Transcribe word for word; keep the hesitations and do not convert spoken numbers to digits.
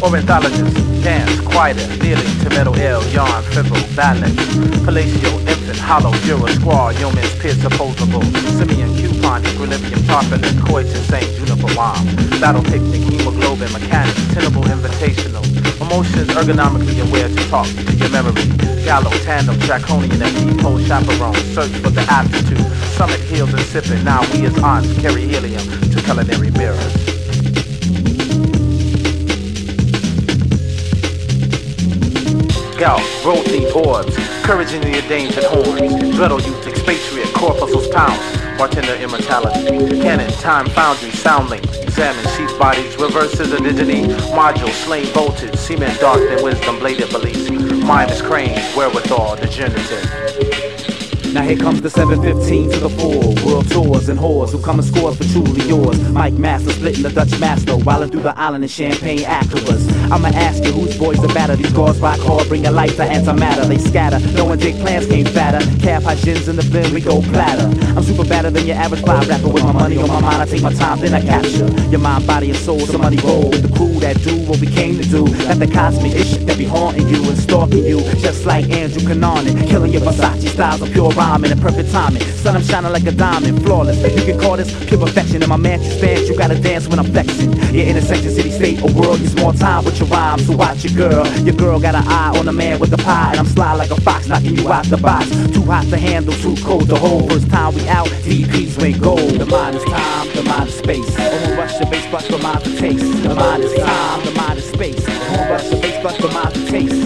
Ornithologist, dance, quieter, kneeling, tomato L, yarn, fizzle, balance, palatial, infant, hollow, euro, squaw, yeoman's pits, opposable, simian, coupon, equilibrium, tarpaulin, coitus, saint, juniper, bomb, battle picnic, hemoglobin, mechanics, tenable, invitational, emotions ergonomically aware to talk to your memory, gallow, tandem, draconian, and depot, chaperone, search for the aptitude, summit, heels, and sipping, now we as aunts carry helium to culinary mirrors. Gout, rotate orbs, courage in the endangered horns, dreadle youth, expatriate, corpuscles pounds, bartender immortality, cannon, time foundry, soundlings, examine sheath bodies, reverses indigeny, module, slain voltage, cement dark than wisdom, bladed beliefs, mind is crane, wherewithal, degenerative. Now here comes the seven fifteen to the four. World tours and whores who come and scores for truly yours. Mike Master splitting the Dutch master, wildin' through the island in champagne Acrovas. I'ma ask you whose boys are better. These guards rock hard, bring your life to antimatter. They scatter, knowing big plans came fatter. Cap high gins in the bin, we go platter. I'm super better than your average fly rapper. With my money on my mind, I take my time, then I capture your mind, body, and soul. Somebody roll with the crew that do what we came to do. That the cosmic issue that be haunting you and stalking you, just like Andrew Cunanan, killing your Versace styles of pure rhyming and perfect timing. Sun, I'm shining like a diamond, flawless. You can call this pure perfection. In my mantra stance, you gotta dance when I'm flexing. Your intersection, city, state, or world, you small time with your rhymes. So watch your girl. Your girl got an eye on the man with the pie, and I'm sly like a fox, knocking you out the box. Too hot to handle, too cold to hold. First time we out, D Ps went gold. The mind is time, the mind is space. Won't rush the bass, but the mind to taste. The mind is time, the mind is space. Won't rush the bass, but the mind to taste.